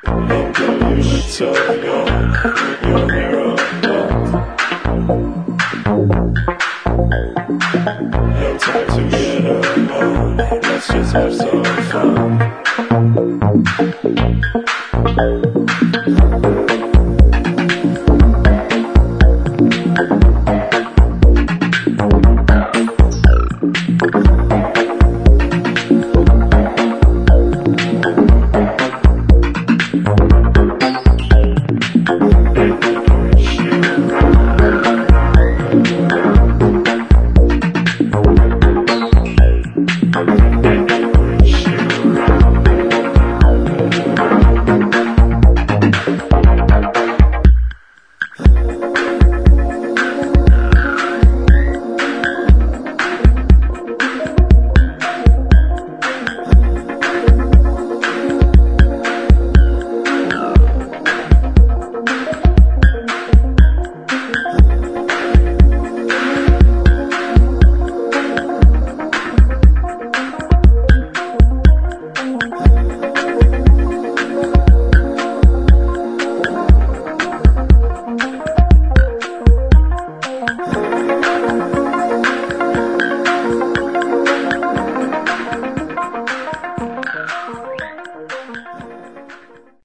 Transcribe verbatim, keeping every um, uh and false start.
No delusion, so young, your mirror alone. No time to get alone, let's just have some fun.